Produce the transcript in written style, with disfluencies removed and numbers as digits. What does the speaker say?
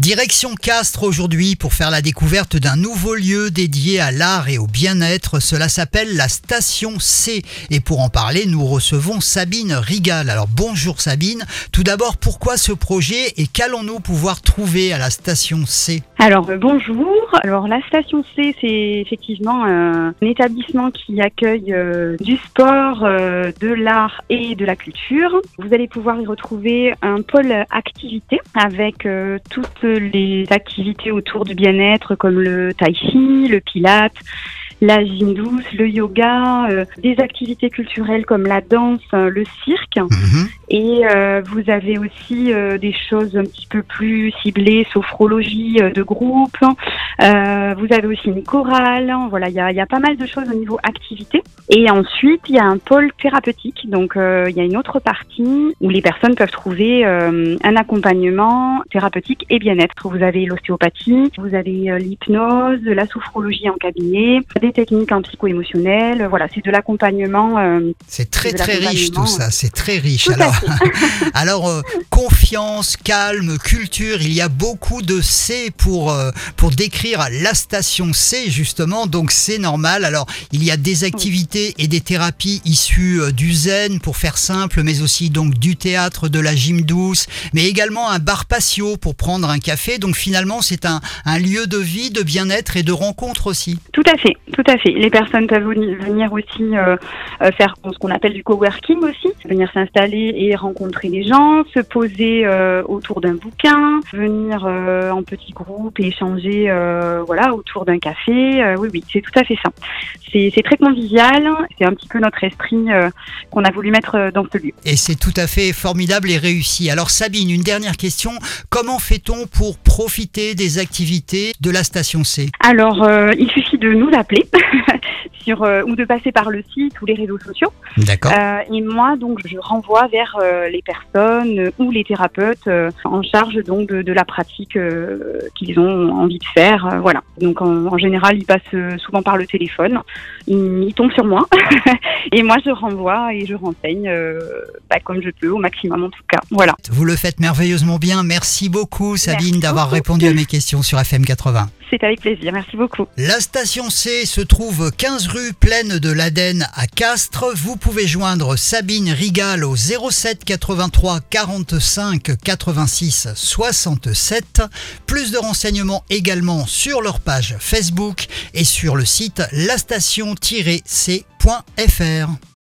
Direction Castres aujourd'hui pour faire la découverte d'un nouveau lieu dédié à l'art et au bien-être. Cela s'appelle la Station C. Et pour en parler, nous recevons Sabine Rigal. Alors bonjour Sabine. Tout d'abord, pourquoi ce projet et qu'allons-nous pouvoir trouver à la Station C? Alors bonjour. Alors la Station C, c'est effectivement un établissement qui accueille du sport, de l'art et de la culture. Vous allez pouvoir y retrouver un pôle activité avec toutes les activités autour du bien-être comme le tai chi, le pilates, la gym douce, le yoga, des activités culturelles comme la danse, le cirque. Et vous avez aussi des choses un petit peu plus ciblées, sophrologie de groupe. Vous avez aussi une chorale. Voilà, il y a pas mal de choses au niveau activité. Et ensuite, il y a un pôle thérapeutique. Donc, il y a une autre partie où les personnes peuvent trouver un accompagnement thérapeutique et bien-être. Vous avez l'ostéopathie, vous avez l'hypnose, la sophrologie en cabinet, des techniques en psycho-émotionnel. Voilà, c'est de l'accompagnement. C'est très riche tout ça, c'est très riche. Tout Alors, confiance, calme, culture, il y a beaucoup de C pour décrire la Station C justement, donc c'est normal. Alors, il y a des activités et des thérapies issues du zen pour faire simple, mais aussi donc du théâtre, de la gym douce, mais également un bar patio pour prendre un café. Donc finalement, c'est un lieu de vie, de bien-être et de rencontre aussi. Tout à fait, tout à fait. Les personnes peuvent venir aussi faire ce qu'on appelle du coworking aussi, venir s'installer et rencontrer des gens, se poser autour d'un bouquin, venir en petit groupe et échanger autour d'un café. Oui, c'est tout à fait ça. C'est très convivial, c'est un petit peu notre esprit qu'on a voulu mettre dans ce lieu. Et c'est tout à fait formidable et réussi. Alors Sabine, une dernière question, comment fait-on pour profiter des activités de la Station C? Alors, il suffit de nous appeler ou de passer par le site ou les réseaux sociaux. D'accord. Et moi, donc, je renvoie vers les personnes ou les thérapeutes en charge donc de la pratique qu'ils ont envie de faire. Voilà. Donc, en général, ils passent souvent par le téléphone. Ils tombent sur moi et moi, je renvoie et je renseigne comme je peux, au maximum en tout cas. Voilà. Vous le faites merveilleusement bien. Merci beaucoup, Sabine, Merci d'avoir beaucoup. répondu à mes questions sur FM 80. C'est avec plaisir. Merci beaucoup. La Station C se trouve 15 rue Plaine de l'Aden à Castres. Vous pouvez joindre Sabine Rigal au 07 83 45 86 67. Plus de renseignements également sur leur page Facebook et sur le site lastation-c.fr.